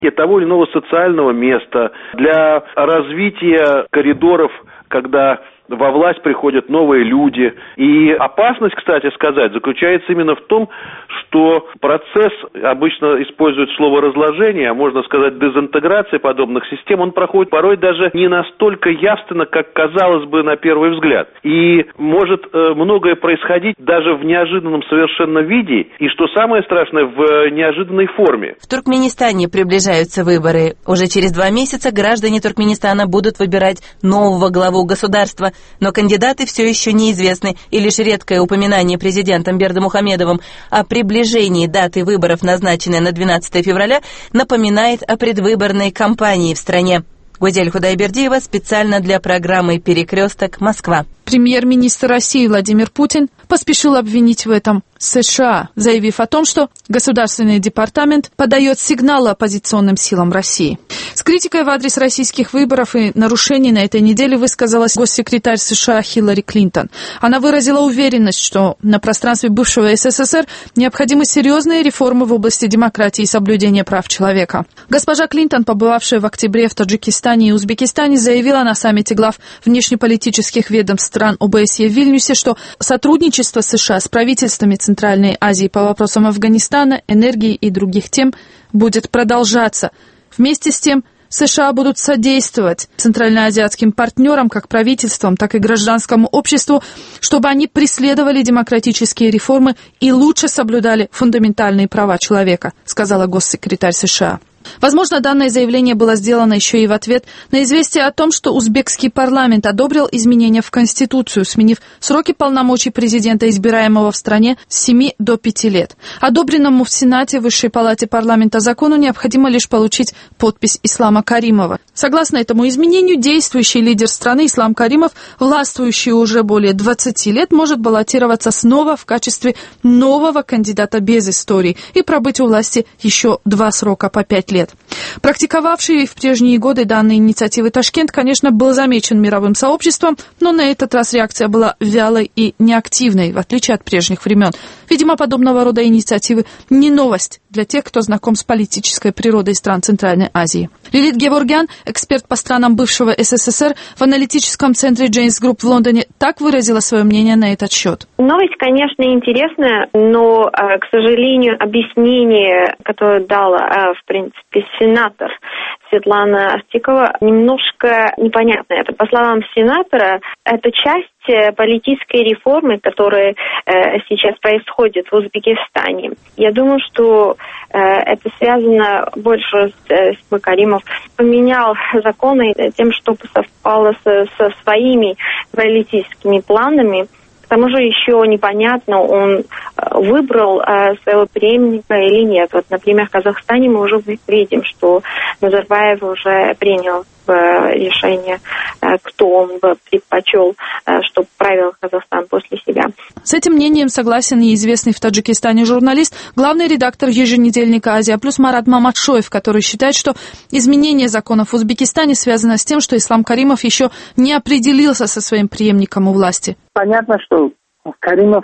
того или иного социального места, для развития коридоров, когда во власть приходят новые люди. И опасность, кстати сказать, заключается именно в том, что процесс, обычно используют слово разложение, а можно сказать дезинтеграция подобных систем, он проходит порой даже не настолько явственно, как казалось бы на первый взгляд. И может многое происходить даже в неожиданном совершенно виде, и что самое страшное, в неожиданной форме. В Туркменистане приближаются выборы. Уже через 2 месяца граждане Туркменистана будут выбирать нового главу государства. Но кандидаты все еще неизвестны, и лишь редкое упоминание президентом Бердымухамедовым о приближении даты выборов, назначенной на 12 февраля, напоминает о предвыборной кампании в стране. Гузель Худайбердиева специально для программы «Перекресток. Москва». Премьер-министр России Владимир Путин поспешил обвинить в этом США, заявив о том, что Государственный департамент подает сигналы оппозиционным силам России. С критикой в адрес российских выборов и нарушений на этой неделе высказалась госсекретарь США Хиллари Клинтон. Она выразила уверенность, что на пространстве бывшего СССР необходимы серьезные реформы в области демократии и соблюдения прав человека. Госпожа Клинтон, побывавшая в октябре в Таджикистане и Узбекистане, заявила на саммите глав внешнеполитических ведомств стран ОБСЕ в Вильнюсе, что сотрудничество США с правительствами Центральной Азии по вопросам Афганистана, энергии и других тем будет продолжаться. Вместе с тем, США будут содействовать центральноазиатским партнерам, как правительствам, так и гражданскому обществу, чтобы они преследовали демократические реформы и лучше соблюдали фундаментальные права человека, сказала госсекретарь США. Возможно, данное заявление было сделано еще и в ответ на известие о том, что узбекский парламент одобрил изменения в Конституцию, сменив сроки полномочий президента, избираемого в стране, с 7 до 5 лет. Одобренному в Сенате Высшей палате парламента закону необходимо лишь получить подпись Ислама Каримова. Согласно этому изменению, действующий лидер страны Ислам Каримов, властвующий уже более 20 лет, может баллотироваться снова в качестве нового кандидата без истории и пробыть у власти еще 2 срока по 5 лет. Практиковавший в прежние годы данные инициативы Ташкент, конечно, был замечен мировым сообществом, но на этот раз реакция была вялой и неактивной, в отличие от прежних времен. Видимо, подобного рода инициативы не новость для тех, кто знаком с политической природой стран Центральной Азии. Лилит Геворгян, эксперт по странам бывшего СССР в аналитическом центре Джейнс Групп в Лондоне, так выразила свое мнение на этот счет. Новость, конечно, интересная, но, к сожалению, объяснение, которое дала, в принципе, сенатор Светлана Артикова, немножко непонятно. Это, по словам сенатора, это часть политической реформы, которая сейчас происходит в Узбекистане. Я думаю, что это связано больше с Каримов. Поменял законы тем, чтобы совпало со своими политическими планами. К тому же еще непонятно, он выбрал своего преемника или нет. Вот, например, в Казахстане мы уже видим, что Назарбаев уже принял решение, кто он бы предпочел, чтобы правил Казахстан после себя. С этим мнением согласен и известный в Таджикистане журналист, главный редактор еженедельника «Азия Плюс» Марат Маматшоев, который считает, что изменение законов в Узбекистане связано с тем, что Ислам Каримов еще не определился со своим преемником у власти. Понятно, что Каримов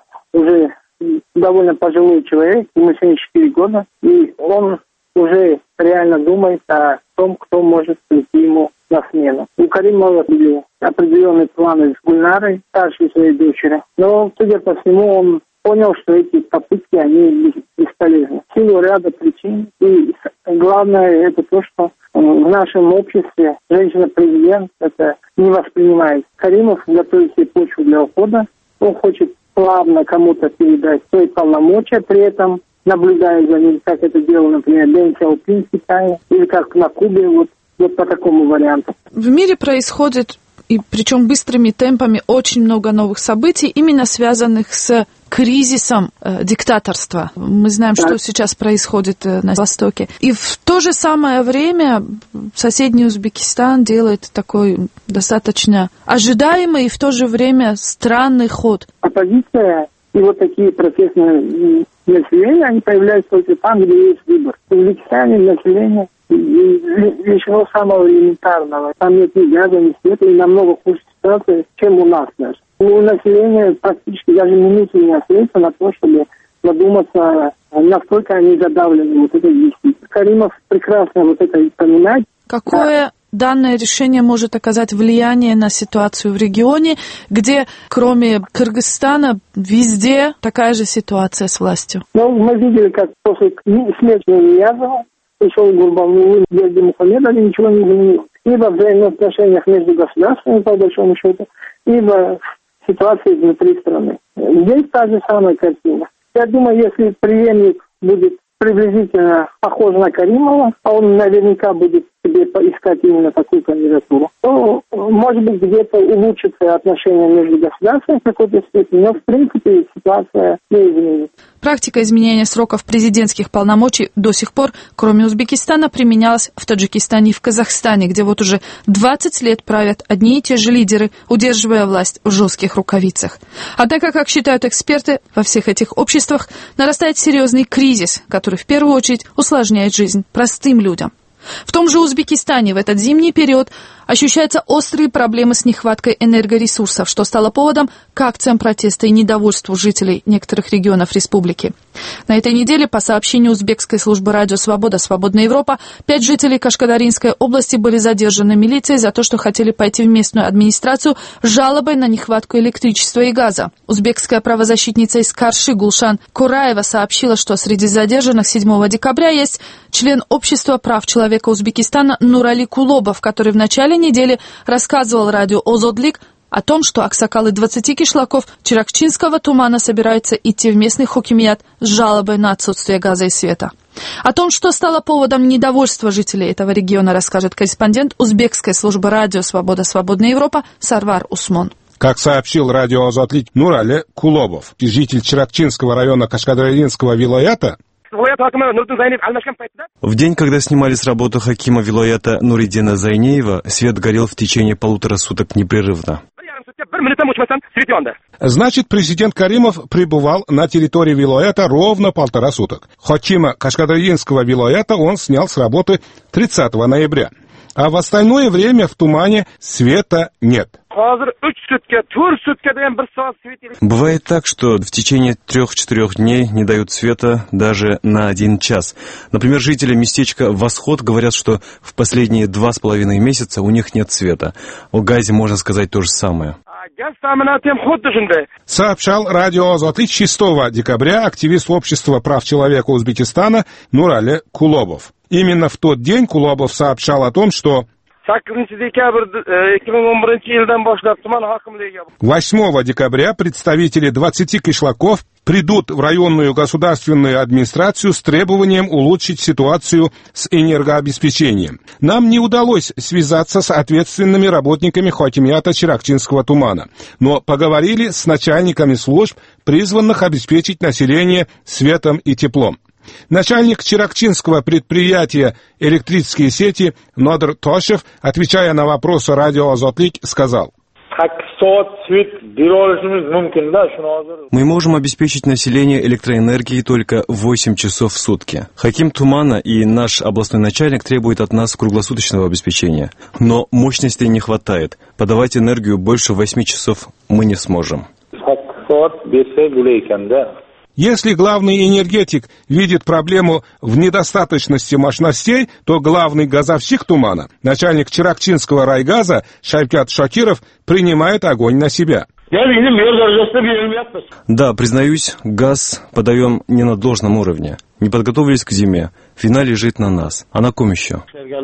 уже довольно пожилой человек, ему 74 года, и он уже реально думает о том, кто может прийти ему на смену. У Каримова были определенные планы с Гульнарой, старшей своей дочери, но, судя по всему, он понял, что эти попытки, они бесполезны. В силу ряда причин. И главное, это то, что в нашем обществе женщина-президент это не воспринимает. Каримов готовит себе почву для ухода. Он хочет плавно кому-то передать свои полномочия, при этом наблюдая за ним, как это делал, например, Дэн Сяопин в Китае, или как на Кубе, вот по такому варианту. В мире происходит, и причем быстрыми темпами, очень много новых событий, именно связанных с кризисом диктаторства. Мы знаем, что сейчас происходит на Востоке. И в то же самое время соседний Узбекистан делает такой достаточно ожидаемый и в то же время странный ход. Оппозиция и вот такие протестные населения, они появляются только там, где есть выбор. В Узбекистане население лишено самого элементарного. Там нет ни газа, ни света, и намного хуже ситуация, чем у нас даже. У населения практически даже минуты не остается на то, чтобы задуматься, насколько они задавлены вот этой действительностью. Каримов прекрасно вот это понимает. Какое данное решение может оказать влияние на ситуацию в регионе, где, кроме Кыргызстана, везде такая же ситуация с властью? Ну, мы видели, как после смерти Ниязова пришел Гурбанов, Бердимухамедов, ничего не изменилось. Либо в взаимоотношениях между государствами, по большому счету, либо в ситуации внутри страны. Здесь та же самая картина. Я думаю, если преемник будет приблизительно похож на Каримова, а он наверняка будет себе искать именно такую кандидатуру, то, может быть, где-то улучшатся отношения между государствами в какой-то степени, но, в принципе, ситуация не изменится. Практика изменения сроков президентских полномочий до сих пор, кроме Узбекистана, применялась в Таджикистане и в Казахстане, где вот уже 20 лет правят одни и те же лидеры, удерживая власть в жестких рукавицах. Однако, как считают эксперты, во всех этих обществах нарастает серьезный кризис, который в первую очередь усложняет жизнь простым людям. В том же Узбекистане в этот зимний период ощущаются острые проблемы с нехваткой энергоресурсов, что стало поводом к акциям протеста и недовольству жителей некоторых регионов республики. На этой неделе, по сообщению узбекской службы радио «Свобода», «Свободная Европа», 5 жителей Кашкадаринской области были задержаны милицией за то, что хотели пойти в местную администрацию с жалобой на нехватку электричества и газа. Узбекская правозащитница из Карши Гулшан Кураева сообщила, что среди задержанных 7 декабря есть член общества прав человека Узбекистана Нурали Кулобов, который в начале недели рассказывал радио «Озодлик» о том, что аксакалы 20 кишлаков Чиракчинского тумана собираются идти в местный хокимият с жалобой на отсутствие газа и света. О том, что стало поводом недовольства жителей этого региона, расскажет корреспондент узбекской службы радио «Свобода», «Свободная Европа» Сарвар Усмон. Как сообщил радио «Озотлик» Нурали Кулобов, житель Чиракчинского района Кашкадаринского вилаята, в день, когда снимали с работы хакима вилаята Нуриддина Зайнеева, свет горел в течение 1,5 суток непрерывно. Значит, президент Каримов пребывал на территории вилаята ровно 1,5 суток. Хакима Кашкадаринского вилаята он снял с работы 30 ноября. А в остальное время в тумане света нет. Бывает так, что в течение 3-4 дней не дают света даже на 1 час. Например, жители местечка Восход говорят, что в последние 2,5 месяца у них нет света. О газе можно сказать то же самое. Сообщал радио «Озотлик» 6 декабря активист общества прав человека Узбекистана Нурали Кулобов. Именно в тот день Кулобов сообщал о том, что 8 декабря представители 20 кишлаков придут в районную государственную администрацию с требованием улучшить ситуацию с энергообеспечением. Нам не удалось связаться с ответственными работниками хакимията Чиракчинского тумана, но поговорили с начальниками служб, призванных обеспечить население светом и теплом. Начальник чиракчинского предприятия «Электрические сети» Нодр Тошев, отвечая на вопросы радио «Озотлик», сказал: мы можем обеспечить население электроэнергией только 8 часов в сутки. Хаким Тумана и наш областной начальник требуют от нас круглосуточного обеспечения. Но мощности не хватает. Подавать энергию больше 8 часов мы не сможем. Если главный энергетик видит проблему в недостаточности мощностей, то главный газовщик тумана, начальник Чиракчинского райгаза Шайкат Шакиров, принимает огонь на себя. Да, признаюсь, газ подаем не на должном уровне. Не подготовились к зиме. Вина лежит на нас. А на ком еще?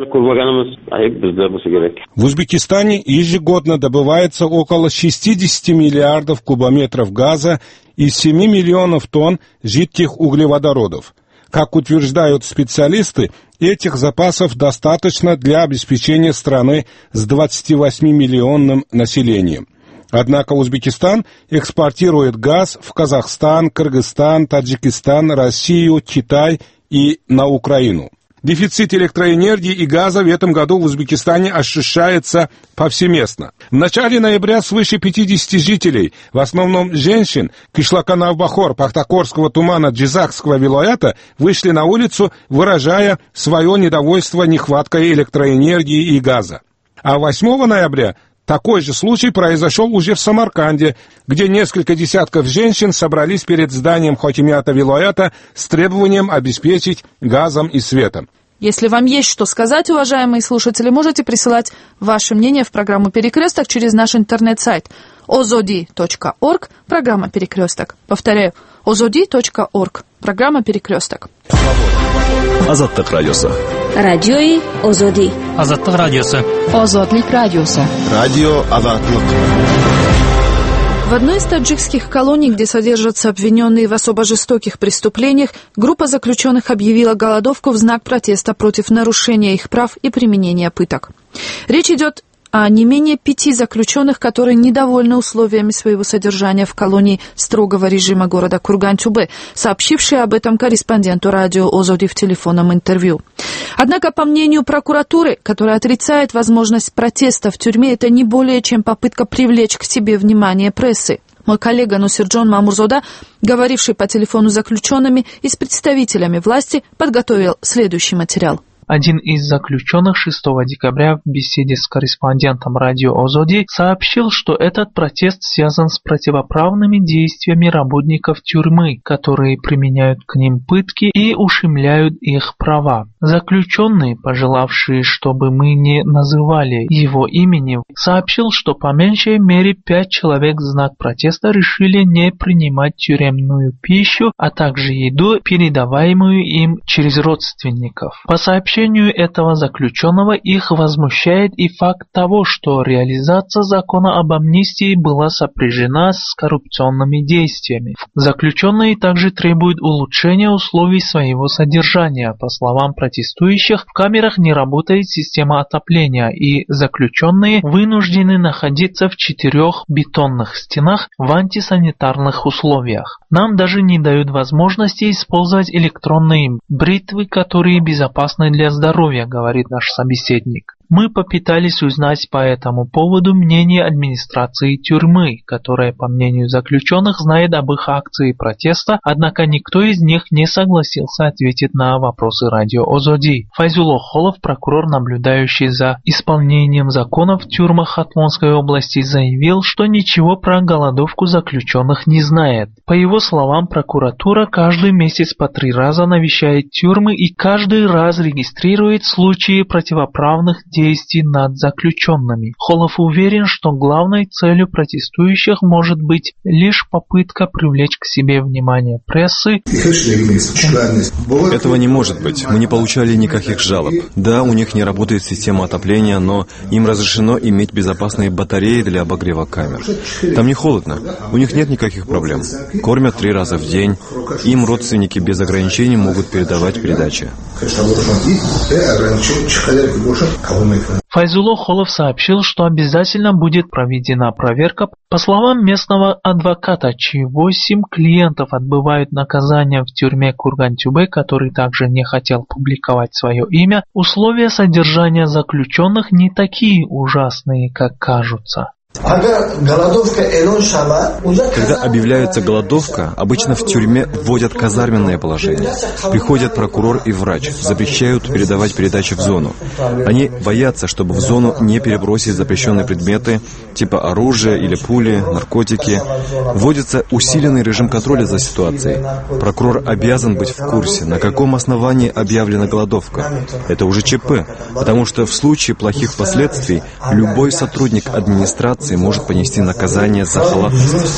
В Узбекистане ежегодно добывается около 60 миллиардов кубометров газа и 7 миллионов тонн жидких углеводородов. Как утверждают специалисты, этих запасов достаточно для обеспечения страны с 28-миллионным населением. Однако Узбекистан экспортирует газ в Казахстан, Кыргызстан, Таджикистан, Россию, Китай и на Украину. Дефицит электроэнергии и газа в этом году в Узбекистане ощущается повсеместно. В начале ноября свыше 50 жителей, в основном женщин, кишлака Навбахор, Пахтакорского тумана, Джизакского вилаята, вышли на улицу, выражая свое недовольство нехваткой электроэнергии и газа. А 8 ноября Такой же случай произошел уже в Самарканде, где несколько десятков женщин собрались перед зданием Хакимията вилаята с требованием обеспечить газом и светом. Если вам есть что сказать, уважаемые слушатели, можете присылать ваше мнение в программу «Перекресток» через наш интернет-сайт ozodi.org, программа «Перекресток». Повторяю, ozodi.org, программа «Перекресток». Азаттык радиосы. Радиои Озоди. Азаттык радиосы. Озодлик радиосы. Радио Азаттык. В одной из таджикских колоний, где содержатся обвиненные в особо жестоких преступлениях, группа заключенных объявила голодовку в знак протеста против нарушения их прав и применения пыток. Речь идет о не менее 5 заключенных, которые недовольны условиями своего содержания в колонии строгого режима города Курган-Тюбе, сообщившие об этом корреспонденту радио Озоди в телефонном интервью. Однако, по мнению прокуратуры, которая отрицает возможность протеста в тюрьме, это не более чем попытка привлечь к себе внимание прессы. Мой коллега Нусирджон Мамурзода, говоривший по телефону с заключенными и с представителями власти, подготовил следующий материал. Один из заключенных 6 декабря в беседе с корреспондентом радио Озоди сообщил, что этот протест связан с противоправными действиями работников тюрьмы, которые применяют к ним пытки и ущемляют их права. Заключенный, пожелавший, чтобы мы не называли его имени, сообщил, что по меньшей мере 5 человек в знак протеста решили не принимать тюремную пищу, а также еду, передаваемую им через родственников. По сообщению этого заключенного их возмущает и факт того, что реализация закона об амнистии была сопряжена с коррупционными действиями. Заключенные также требуют улучшения условий своего содержания. По словам протестующих, в камерах не работает система отопления, и заключенные вынуждены находиться в 4 бетонных стенах в антисанитарных условиях. Нам даже не дают возможности использовать электронные бритвы, которые безопасны для здоровья, говорит наш собеседник. Мы попытались узнать по этому поводу мнение администрации тюрьмы, которая, по мнению заключенных, знает об их акции протеста, однако никто из них не согласился ответить на вопросы радио Озоди. Файзулло Холов, прокурор, наблюдающий за исполнением законов в тюрьмах Хатмонской области, заявил, что ничего про голодовку заключенных не знает. По его словам, прокуратура каждый месяц по 3 раза навещает тюрьмы и каждый раз регистрирует случаи противоправных действий над заключенными. Холов уверен, что главной целью протестующих может быть лишь попытка привлечь к себе внимание прессы. Этого не может быть. Мы не получали никаких жалоб. Да, у них не работает система отопления, но им разрешено иметь безопасные батареи для обогрева камер. Там не холодно. У них нет никаких проблем. Кормят 3 раза в день. Им родственники без ограничений могут передавать передачи. Файзулло Холов сообщил, что обязательно будет проведена проверка. По словам местного адвоката, чьи 8 клиентов отбывают наказание в тюрьме Курган-Тюбе, который также не хотел публиковать свое имя, условия содержания заключенных не такие ужасные, как кажутся. Когда объявляется голодовка, обычно в тюрьме вводят казарменное положение. Приходят прокурор и врач, запрещают передавать передачи в зону. Они боятся, чтобы в зону не перебросить запрещенные предметы, типа оружия или пули, наркотики. Вводится усиленный режим контроля за ситуацией. Прокурор обязан быть в курсе, на каком основании объявлена голодовка. Это уже ЧП, потому что в случае плохих последствий любой сотрудник администрации может понести наказание за халатность.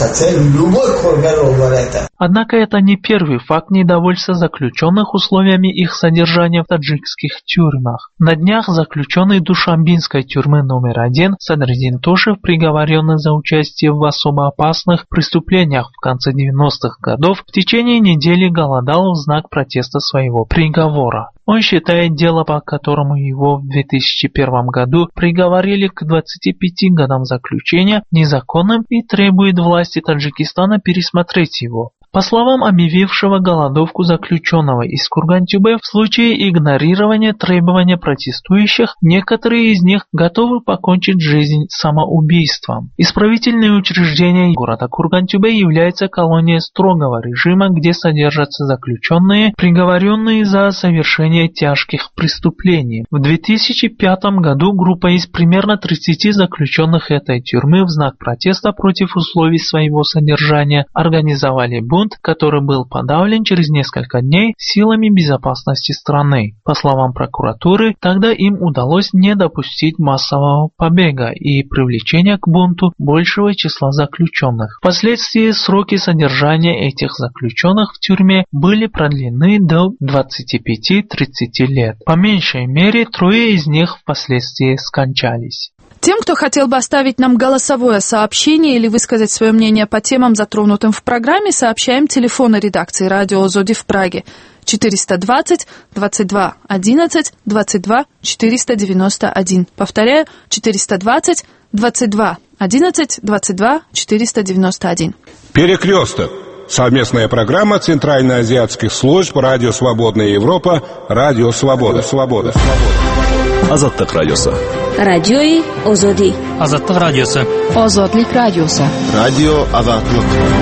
Однако это не первый факт недовольства заключенных условиями их содержания в таджикских тюрьмах. На днях заключенный Душанбинской тюрьмы номер 1 Садриддин Тошев, приговоренный за участие в особо опасных преступлениях в конце 90-х годов, в течение недели голодал в знак протеста своего приговора. Он считает дело, по которому его в 2001 году приговорили к 25 годам заключения, незаконным и требует власти Таджикистана пересмотреть его. По словам объявившего голодовку заключенного из Курган-Тюбе, в случае игнорирования требования протестующих, некоторые из них готовы покончить жизнь самоубийством. Исправительное учреждение города Курган-Тюбе является колонией строгого режима, где содержатся заключенные, приговоренные за совершение тяжких преступлений. В 2005 году группа из примерно 30 заключенных этой тюрьмы в знак протеста против условий своего содержания организовали бунт, который был подавлен через несколько дней силами безопасности страны. По словам прокуратуры, тогда им удалось не допустить массового побега и привлечения к бунту большего числа заключенных. Впоследствии сроки содержания этих заключенных в тюрьме были продлены до 25-30 лет. По меньшей мере, 3 из них впоследствии скончались. Тем, кто хотел бы оставить нам голосовое сообщение или высказать свое мнение по темам, затронутым в программе, сообщаем телефоны редакции радио Озоди в Праге 420 22 11 22 491. Повторяю, 420 22 11 22 491. Перекресток. Совместная программа Центральноазиатских служб Радио Свободная Европа, Радио Свобода. Азаттык радиосы. Радиои Озоди. Азаттык радиосы. Озодлик радиосы. Радио Азаттык.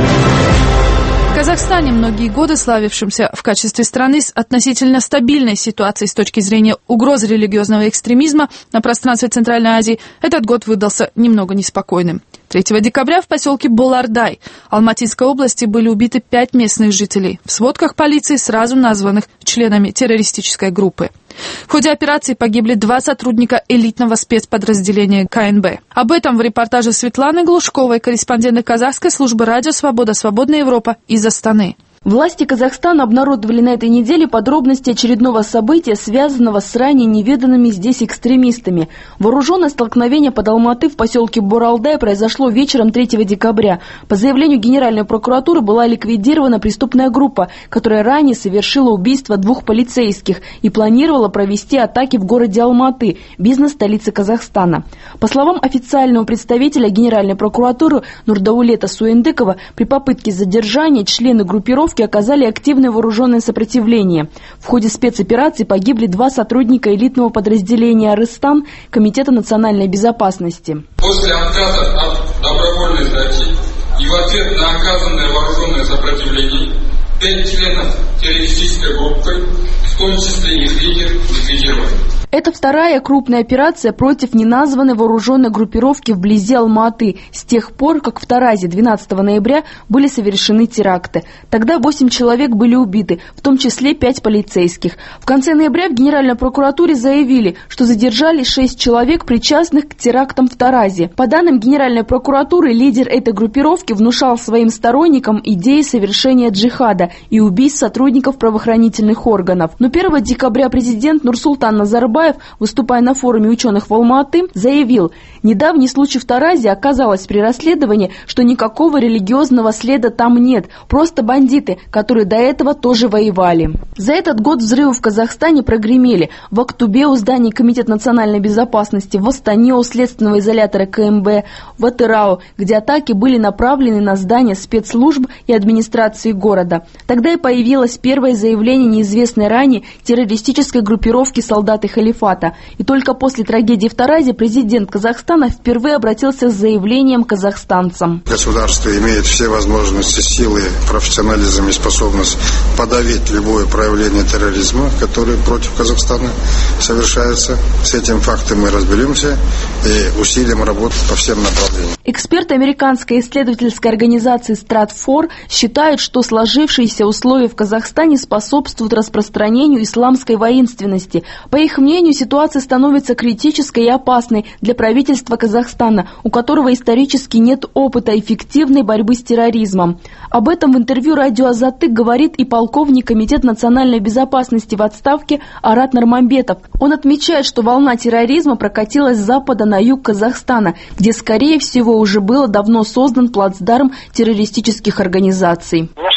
В Казахстане, многие годы славившимся в качестве страны с относительно стабильной ситуацией с точки зрения угрозы религиозного экстремизма на пространстве Центральной Азии, этот год выдался немного неспокойным. 3 декабря в поселке Болардай Алматинской области были убиты 5 местных жителей, в сводках полиции сразу названных членами террористической группы. В ходе операции погибли 2 сотрудника элитного спецподразделения КНБ. Об этом в репортаже Светланы Глушковой, корреспондента казахской службы «Радио Свобода. Свободная Европа» из Астаны. Власти Казахстана обнародовали на этой неделе подробности очередного события, связанного с ранее неведанными здесь экстремистами. Вооруженное столкновение под Алматы в поселке Боралдай произошло вечером 3 декабря. По заявлению Генеральной прокуратуры была ликвидирована преступная группа, которая ранее совершила убийство 2 полицейских и планировала провести атаки в городе Алматы, бизнес-столице Казахстана. По словам официального представителя Генеральной прокуратуры Нурдаулета Суэндыкова, при попытке задержания члены группировки оказали активное вооруженное сопротивление. В ходе спецоперации погибли 2 сотрудника элитного подразделения «Арыстан» Комитета национальной безопасности. После отказа от добровольной сдачи и в ответ на оказанное вооруженное сопротивление 5 членов террористической группы, в том числе их лидер, ликвидированы. Это вторая крупная операция против неназванной вооруженной группировки вблизи Алматы с тех пор, как в Таразе 12 ноября были совершены теракты. Тогда 8 человек были убиты, в том числе 5 полицейских. В конце ноября в Генеральной прокуратуре заявили, что задержали 6 человек, причастных к терактам в Таразе. По данным Генеральной прокуратуры, лидер этой группировки внушал своим сторонникам идеи совершения джихада и убийств сотрудников правоохранительных органов. Но 1 декабря президент Нурсултан Назарбаев, выступая на форуме ученых в Алма-Аты, заявил, недавний случай в Таразе оказалось при расследовании, что никакого религиозного следа там нет, просто бандиты, которые до этого тоже воевали. За этот год взрывы в Казахстане прогремели в Актубе у здания Комитета национальной безопасности, в Астане у следственного изолятора КМБ, в Атырау, где атаки были направлены на здания спецслужб и администрации города. Тогда и появилось первое заявление неизвестной ранее террористической группировки солдаты халифата. И только после трагедии в Таразе президент Казахстана впервые обратился с заявлением к казахстанцам. Государство имеет все возможности, силы, профессионализм и способность подавить любое проявление терроризма, которое против Казахстана совершается. С этим фактом мы разберемся и усилим работу по всем направлениям. Эксперты американской исследовательской организации Stratfor считают, что сложившиеся условия в Казахстане способствуют распространению исламской воинственности. По их мнению, ситуация становится критической и опасной для правительства Казахстана, у которого исторически нет опыта эффективной борьбы с терроризмом. Об этом в интервью радио Азаттык говорит и полковник Комитета национальной безопасности в отставке Арат Нармамбетов. Он отмечает, что волна терроризма прокатилась с запада на юг Казахстана, где, скорее всего, уже был давно создан плацдарм террористических организаций. Наш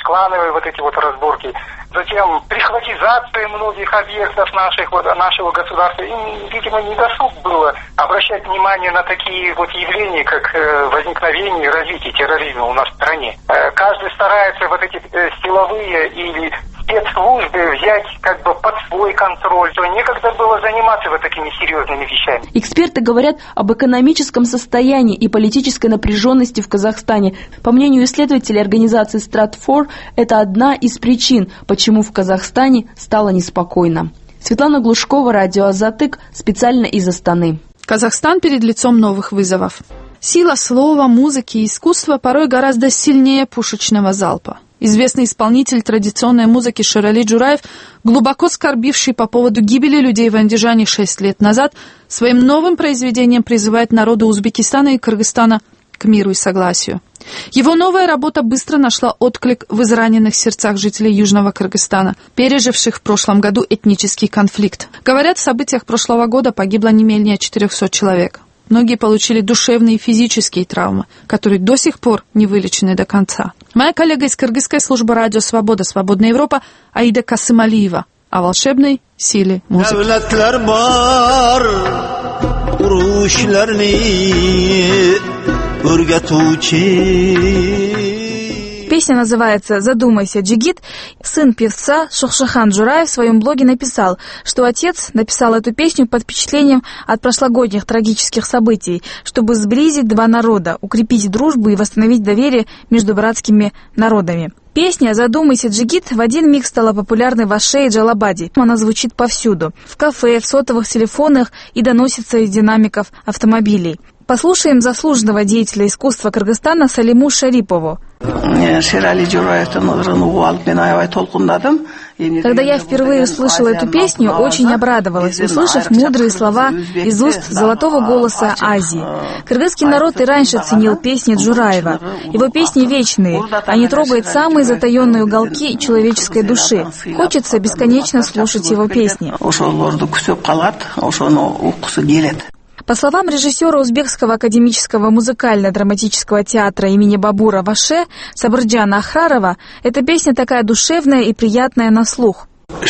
межклановые вот эти вот разборки, затем прихватизация многих объектов нашего государства. Им, видимо, недосуг было обращать внимание на такие вот явления, как возникновение и развитие терроризма у нас в стране. Каждый старается вот эти силовые или спецслужбы взять как бы под свой контроль, то некогда было заниматься вот такими серьезными вещами. Эксперты говорят об экономическом состоянии и политической напряженности в Казахстане. По мнению исследователей организации Stratfor, это одна из причин, почему в Казахстане стало неспокойно. Светлана Глушкова, радио Азатык, специально из Астаны. Казахстан перед лицом новых вызовов. Сила слова, музыки и искусства порой гораздо сильнее пушечного залпа. Известный исполнитель традиционной музыки Шерали Джураев, глубоко скорбивший по поводу гибели людей в Андижане 6 лет назад, своим новым произведением призывает народы Узбекистана и Кыргызстана к миру и согласию. Его новая работа быстро нашла отклик в израненных сердцах жителей Южного Кыргызстана, переживших в прошлом году этнический конфликт. Говорят, в событиях прошлого года погибло не менее 400 человек. Многие получили душевные и физические травмы, которые до сих пор не вылечены до конца. Моя коллега из кыргызской службы радио «Свобода», «Свободная Европа» Аида Касымалиева о волшебной силе музыки. Песня называется «Задумайся, Джигит». Сын певца Шохшахан Джураев в своем блоге написал, что отец написал эту песню под впечатлением от прошлогодних трагических событий, чтобы сблизить два народа, укрепить дружбу и восстановить доверие между братскими народами. Песня «Задумайся, Джигит» в один миг стала популярной в Аше и Джалабаде. Она звучит повсюду – в кафе, в сотовых телефонах и доносится из динамиков автомобилей. Послушаем заслуженного деятеля искусства Кыргызстана Салиму Шарипову. Когда я впервые услышала эту песню, очень обрадовалась, услышав мудрые слова из уст золотого голоса Азии. Кыргызский народ и раньше ценил песни Джураева. Его песни вечные, они трогают самые затаенные уголки человеческой души. Хочется бесконечно слушать его песни. По словам режиссера Узбекского академического музыкально-драматического театра имени Бабура в Аше Сабырджана Ахрарова, эта песня такая душевная и приятная на слух.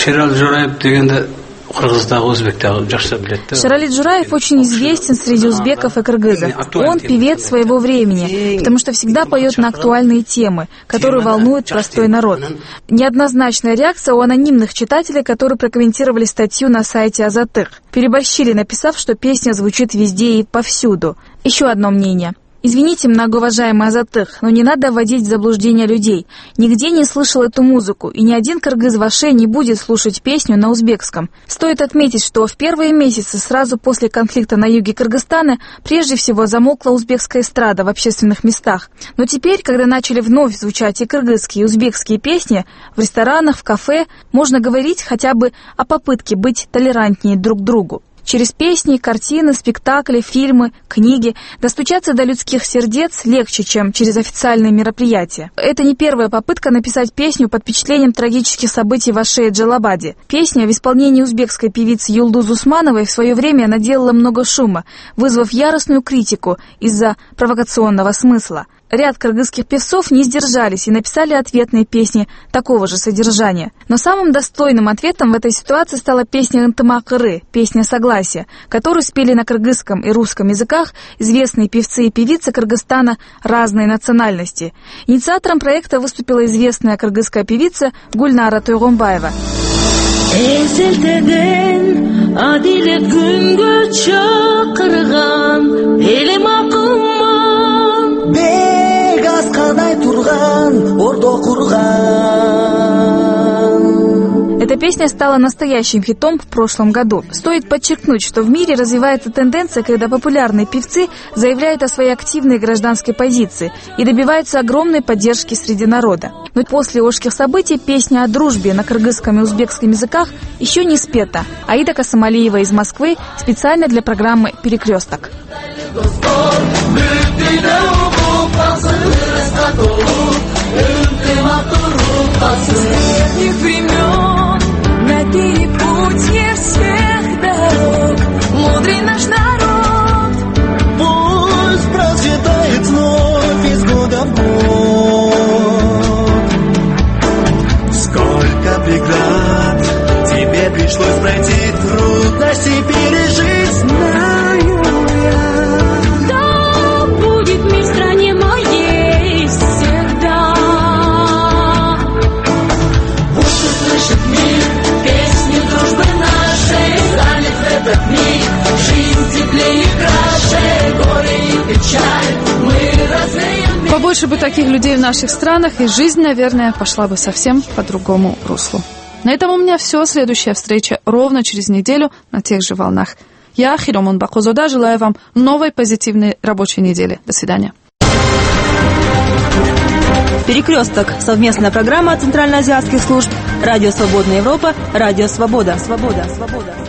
Шерали Джураев очень известен среди узбеков и кыргызов. Он певец своего времени, потому что всегда поет на актуальные темы, которые волнуют простой народ. Неоднозначная реакция у анонимных читателей, которые прокомментировали статью на сайте Азатык. Переборщили, написав, что песня звучит везде и повсюду. Еще одно мнение. Извините, многоуважаемый Азатык, но не надо вводить в заблуждение людей. Нигде не слышал эту музыку, и ни один кыргыз в Аше не будет слушать песню на узбекском. Стоит отметить, что в первые месяцы сразу после конфликта на юге Кыргызстана прежде всего замолкла узбекская эстрада в общественных местах. Но теперь, когда начали вновь звучать и кыргызские, и узбекские песни, в ресторанах, в кафе, можно говорить хотя бы о попытке быть толерантнее друг к другу. Через песни, картины, спектакли, фильмы, книги достучаться до людских сердец легче, чем через официальные мероприятия. Это не первая попытка написать песню под впечатлением трагических событий в Аше и Джалабаде. Песня в исполнении узбекской певицы Юлдуз Усмановой в свое время наделала много шума, вызвав яростную критику из-за провокационного смысла. Ряд кыргызских певцов не сдержались и написали ответные песни такого же содержания. Но самым достойным ответом в этой ситуации стала песня «Ынтымак-ыры», песня «Согласие», которую спели на кыргызском и русском языках известные певцы и певицы Кыргызстана разной национальности. Инициатором проекта выступила известная кыргызская певица Гульнара Тойгонбаева. Эта песня стала настоящим хитом в прошлом году. Стоит подчеркнуть, что в мире развивается тенденция, когда популярные певцы заявляют о своей активной гражданской позиции и добиваются огромной поддержки среди народа. Но после ошских событий песня о дружбе на кыргызском и узбекском языках еще не спета. Аида Касымалиева из Москвы специально для программы «Перекресток». Найди путь всех дорог, мудрый наш народ. Пусть процветает вновь из года в год. Побольше бы таких людей в наших странах, и жизнь, наверное, пошла бы совсем по другому руслу. На этом у меня все. Следующая встреча ровно через неделю на тех же волнах. Я, Хиромон Бакозода, желаю вам новой позитивной рабочей недели. До свидания. «Перекресток» — совместная программа центральноазиатских служб, Радио Свободная Европа, Радио Свобода.